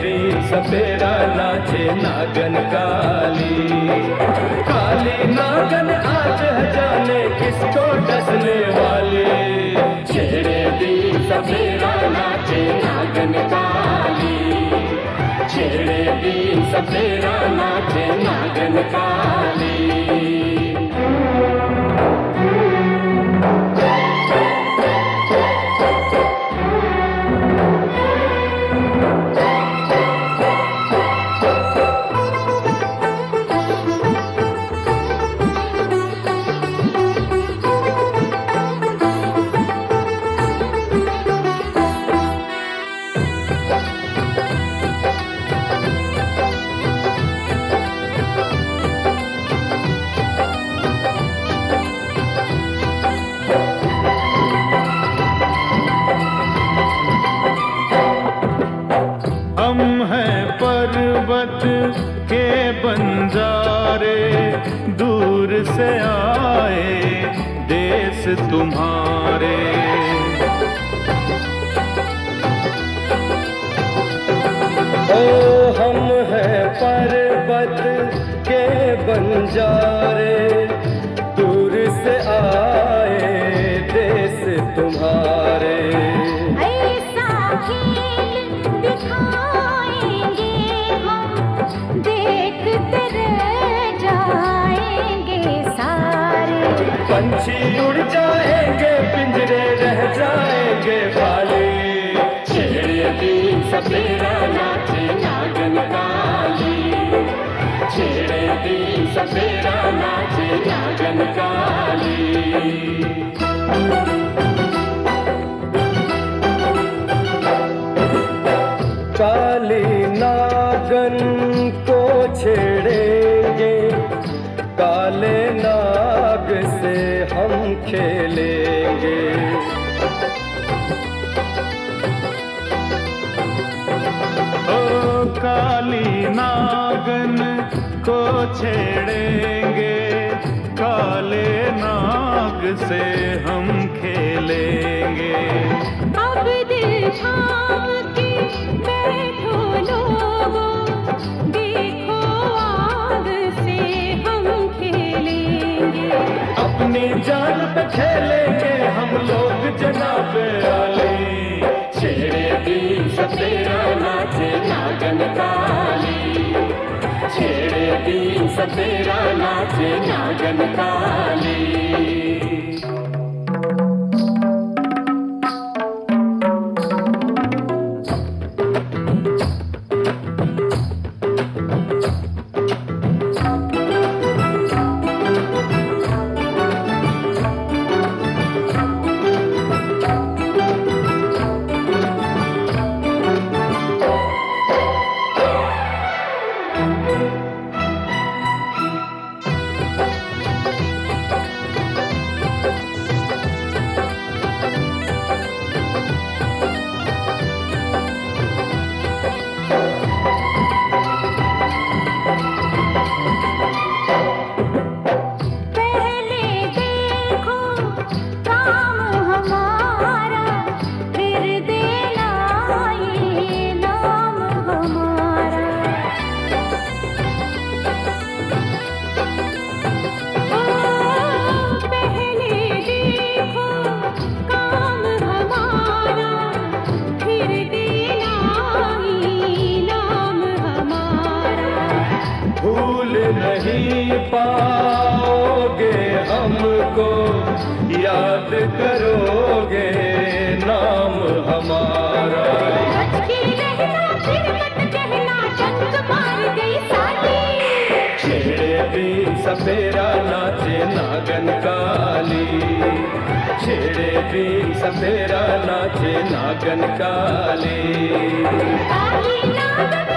भी सपेरा नाचे नागन काली। काली नागन आज है जाने किसको डसने वाली। छेड़े भी सपेरा नाचे नागन काली। छेड़े भी सपेरा नाचे नागन काली। हम हैं पर्वत के बंजारे, दूर से आए देश तुम्हारे। ओ हम हैं पर्वत के बंजारे, दूर से आए देश तुम्हारे। ऐसा खेल दिखाएंगे हम, देखते रह जाएंगे सारे। पंछी उड़ जाएंगे पिंजरे रह जाएंगे खाली। छेड़े भी सपेरा नाचे नागन काली। छेड़े भी सपेरा नाचे नागन काली। काली नागन को छेड़ेंगे, काले नाग से हम खेलेंगे। ओ काली नागन को छेड़ेंगे, काले नाग से हम खेलेंगे। अब दिल थाम के बैठो लोगों, देखो आग से हम खेलेंगे। अपनी जान पे खेलेंगे हम लोग जनाब आले। छेड़े भी सपेरा नाचे नागन काली। छेड़े भी सपेरा नाचे नागन काली। नहीं पाओगे हमको, याद करोगे नाम हमारा। छेड़े भी सपेरा नाचे नागन काली। छेड़े भी सपेरा नाचे नागन काली।